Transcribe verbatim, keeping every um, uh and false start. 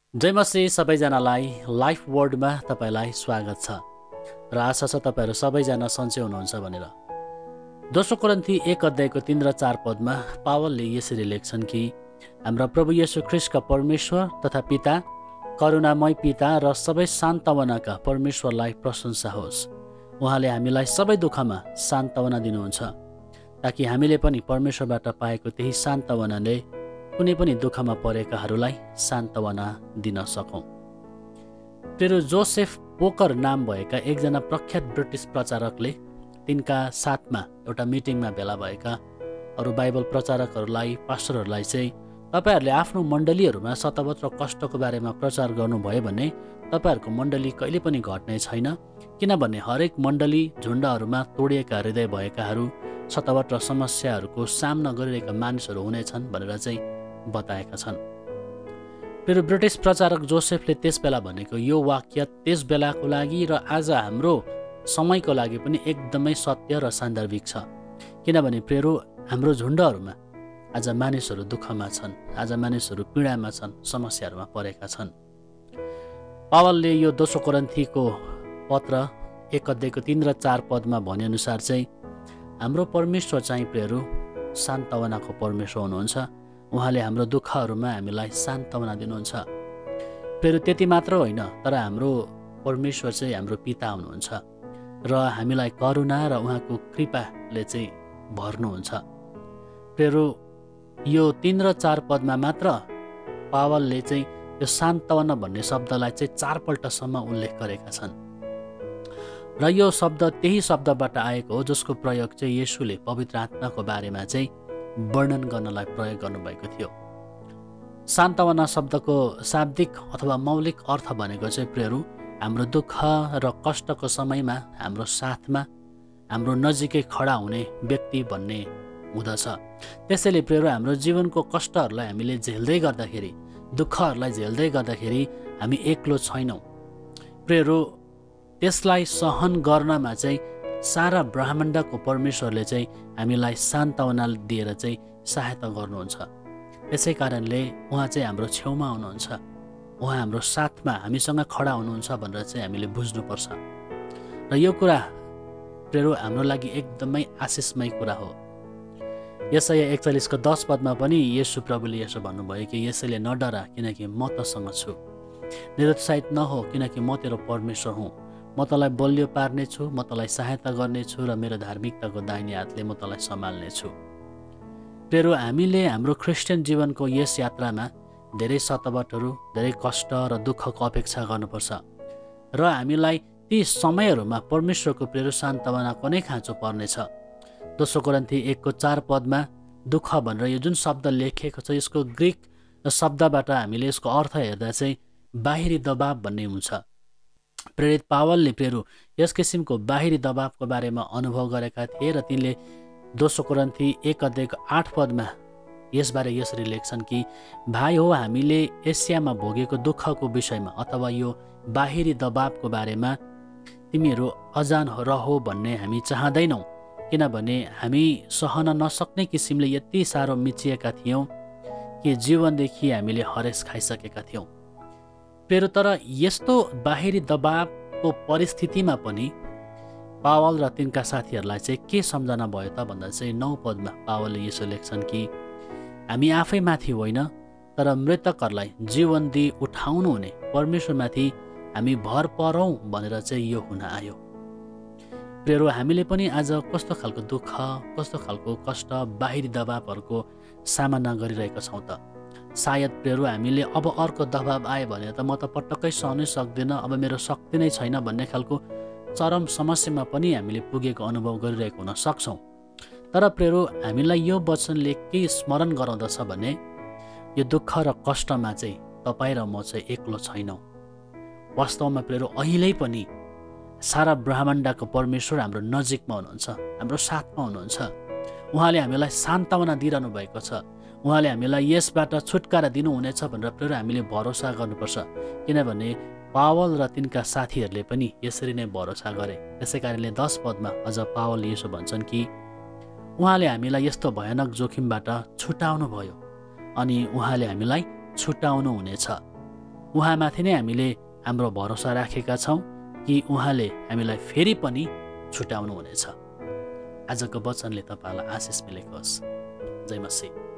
जय मसी सबैजनालाई लाइफ वर्डमा तपाईँलाई स्वागत छ र आशा छ तपाईँहरू सबैजना सन्चै हुनुहुन्छ भनेर। दोस्रो कोरिन्थी एक अध्यायको तीन र चार पदमा पावलले यसरी लेख्छन् कि हाम्रा प्रभु येशू ख्रीष्टका परमेश्वर तथा पिता, करुणामय पिता र सबै सान्तवनाका परमेश्वरलाई प्रशंसा होस्। उहाँले हामीलाई सबै दुःखमा सान्तवना दिनुहुन्छ ताकि हामीले पनि परमेश्वरबाट पाएको त्यही सान्तवनाले कुनै पनि दुःखमा परेकाहरूलाई सान्तवना दिन सकौँ। पेरू जोसेफ पोकर नाम भएका एकजना प्रख्यात ब्रिटिस प्रचारकले तिनका साथमा एउटा मिटिङमा भेला भएका अरू बाइबल प्रचारकहरूलाई, पास्टरहरूलाई चाहिँ तपाईँहरूले आफ्नो मण्डलीहरूमा सतावत र कष्टको बारेमा प्रचार गर्नुभयो भने तपाईँहरूको मण्डली कहिले पनि घट्ने छैन, किनभने हरेक मण्डली झुण्डहरूमा तोडिएका हृदय भएकाहरू, सतावत र समस्याहरूको सामना गरिरहेका मानिसहरू हुनेछन् भनेर चाहिँ बताएका छन्। फेरि ब्रिटिस प्रचारक जोसेफले त्यस बेला भनेको यो वाक्य त्यस बेलाको लागि र आज हाम्रो समयको लागि पनि एकदमै सत्य र सान्दर्भिक छ, किनभने प्रेरो हाम्रो झुण्डहरूमा आज मानिसहरू दुःखमा छन्, आज मानिसहरू पीडामा छन्, समस्याहरूमा परेका छन्। पावलले यो दोस्रो कोरिन्थीको पत्र एक अध्यायको तीन र चार पदमा भनेअनुसार चाहिँ हाम्रो परमेश्वर चाहिँ प्रेरो सान्तवनाको परमेश्वर हुनुहुन्छ। उहाँले हाम्रो दुःखहरूमा हामीलाई सान्तवना दिनुहुन्छ। फेरि त्यति मात्र होइन, तर हाम्रो परमेश्वर चाहिँ हाम्रो पिता हुनुहुन्छ र हामीलाई करुणा र उहाँको कृपाले चाहिँ भर्नुहुन्छ। फेरि यो तीन र चार पदमा मात्र पावलले चाहिँ यो सान्तवना भन्ने शब्दलाई चाहिँ चारपल्टसम्म उल्लेख गरेका छन् र यो शब्द त्यही शब्दबाट आएको हो जसको प्रयोग चाहिँ येशूले पवित्र आत्माको बारेमा चाहिँ वर्णन गर्नलाई प्रयोग गर्नुभएको थियो। सान्तवना शब्दको शाब्दिक अथवा मौलिक अर्थ भनेको चाहिँ प्रियहरू हाम्रो दुःख र कष्टको समयमा हाम्रो साथमा, हाम्रो नजिकै खडा हुने व्यक्ति भन्ने हुँदछ। त्यसैले प्रियहरू हाम्रो जीवनको कष्टहरूलाई हामीले झेल्दै गर्दाखेरि, दुःखहरूलाई झेल्दै गर्दाखेरि हामी एक्लो छैनौँ। प्रियहरू त्यसलाई सहन गर्नमा चाहिँ सारा ब्रह्माण्डको परमेश्वरले चाहिँ हामीलाई सान्तवना दिएर चाहिँ सहायता गर्नुहुन्छ। त्यसै कारणले उहाँ चाहिँ हाम्रो छेउमा हुनुहुन्छ, उहाँ हाम्रो साथमा हामीसँग खडा हुनुहुन्छ भनेर चाहिँ हामीले बुझ्नुपर्छ। र यो कुरा प्रेरो हाम्रो लागि एकदमै आशिषमय कुरा हो। यसैया एकचालिसको दस पदमा पनि येशू प्रभुले यसो भन्नुभयो कि यसैले नडरा किनकि म तसँग छु, निरुत्साहित नहो किनकि म तेरो परमेश्वर हुँ, म तँलाई बलियो पार्नेछु, म तँलाई सहायता गर्नेछु र मेरो धार्मिकताको दाहिने हातले म तँलाई सम्हाल्नेछु। प्रेरो हामीले हाम्रो क्रिस्चियन जीवनको यस यात्रामा धेरै सतावटहरू, धेरै कष्ट र दुःखको अपेक्षा गर्नुपर्छ र हामीलाई ती समयहरूमा परमेश्वरको प्रेरो सान्तवनाको नै खाँचो पर्नेछ। दोस्रो कोरिन्थी एकको चार पदमा दुःख भनेर यो जुन शब्द लेखिएको छ यसको ग्रिक शब्दबाट हामीले यसको अर्थ हेर्दा चाहिँ बाहिरी दबाव भन्ने हुन्छ। प्रेरित पावलले प्रेरो यस किसिमको बाहिरी दबावको बारेमा अनुभव गरेका थिए र तिनले दोस्रो कोरिन्थी एक अध्यायको आठ पदमा यसबारे यसरी लेख्छन् कि भाइ हो, हामीले एसियामा भोगेको दुःखको विषयमा अथवा यो बाहिरी दबावको बारेमा तिमीहरू अजान रहो भन्ने हामी चाहँदैनौँ, किनभने हामी सहन नसक्ने किसिमले यति साह्रो मिचिएका थियौँ कि जीवनदेखि हामीले हरेस खाइसकेका थियौँ। फेरि तर यस्तो बाहिरी दबावको परिस्थितिमा पनि पावल र तिनका साथीहरूलाई चाहिँ के सम्झना भयो त भन्दा चाहिँ नौ पदमा पावलले यसो लेख्छन् कि हामी आफै माथि होइन तर मृतकहरूलाई जीवन दिई उठाउनु हुने परमेश्वरमाथि हामी भर परौँ भनेर चाहिँ यो हुन आयो। प्रेरो हामीले पनि आज कस्तो खालको दुःख, कस्तो खालको कष्ट, बाहिरी दबावहरूको सामना गरिरहेका छौँ त? सायद प्रेरो हामीले अब अर्को दबाब आयो भने त म त पटक्कै सहनै सक्दिनँ, अब मेरो शक्ति नै छैन भन्ने खालको चरम समस्यामा पनि हामीले पुगेको अनुभव गरिरहेको हुन सक्छौँ। तर प्रेरो हामीलाई यो वचनले के स्मरण गराउँदछ भने यो दुःख र कष्टमा चाहिँ तपाईँ र म चाहिँ एक्लो छैनौँ। वास्तवमा प्रेरो अहिले पनि सारा ब्रह्माण्डको परमेश्वर हाम्रो नजिकमा हुनुहुन्छ, हाम्रो साथमा हुनुहुन्छ। उहाँले हामीलाई सान्तवना दिइरहनु भएको छ। उहाँले हामीलाई यसबाट छुटकारा दिनुहुनेछ भनेर प्रेरो हामीले भरोसा गर्नुपर्छ, किनभने पावल र तिनका साथीहरूले पनि यसरी नै भरोसा गरे। त्यसै कारणले दस पदमा अझ पावल यसो भन्छन् कि उहाँले हामीलाई यस्तो भयानक जोखिमबाट छुटाउनु भयो अनि उहाँले हामीलाई छुटाउनु हुनेछ। उहाँमाथि नै हामीले हाम्रो भरोसा राखेका छौँ कि उहाँले हामीलाई फेरि पनि छुट्याउनु हुनेछ। आजको वचनले तपाईँलाई आशिष मिलेको होस्। जय मसीह।